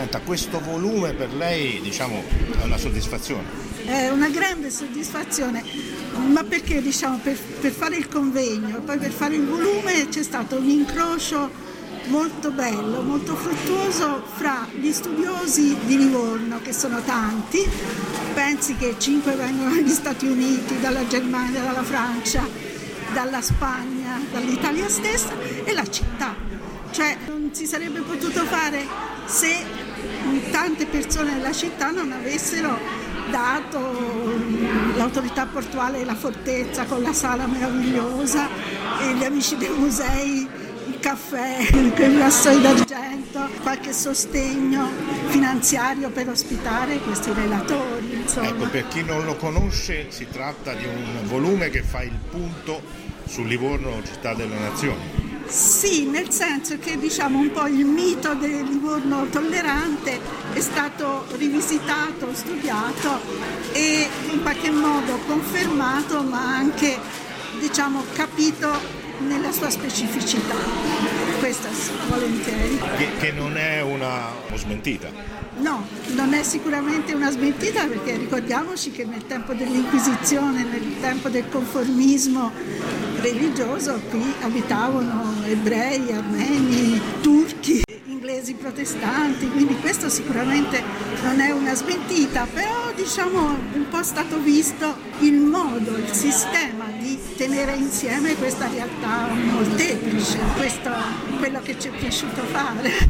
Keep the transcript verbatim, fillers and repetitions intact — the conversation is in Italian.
Senta, questo volume per lei, diciamo, è una soddisfazione? È una grande soddisfazione, ma perché diciamo per, per fare il convegno, poi per fare il volume c'è stato un incrocio molto bello, molto fruttuoso fra gli studiosi di Livorno, che sono tanti, pensi che cinque vengono dagli Stati Uniti, dalla Germania, dalla Francia, dalla Spagna, dall'Italia stessa, e la città. Cioè non si sarebbe potuto fare se tante persone della città non avessero dato l'autorità portuale e la fortezza con la sala meravigliosa e gli amici dei musei, il caffè, i vassoi d'argento, qualche sostegno finanziario per ospitare questi relatori. Insomma. Ecco, per chi non lo conosce, si tratta di un volume che fa il punto su Livorno, città delle nazioni. Sì, nel senso che diciamo un po' il mito del Livorno tollerante è stato rivisitato, studiato e in qualche modo confermato, ma anche diciamo capito nella sua specificità. Questa sì, volentieri. Che, che non è una smentita. No, non è sicuramente una smentita, perché ricordiamoci che nel tempo dell'Inquisizione, nel tempo del conformismo religioso, qui abitavano ebrei, armeni, turchi, inglesi protestanti, quindi questo sicuramente non è una smentita, però diciamo un po' stato visto il modo, il sistema di tenere insieme questa realtà molteplice, questo è quello che ci è piaciuto fare.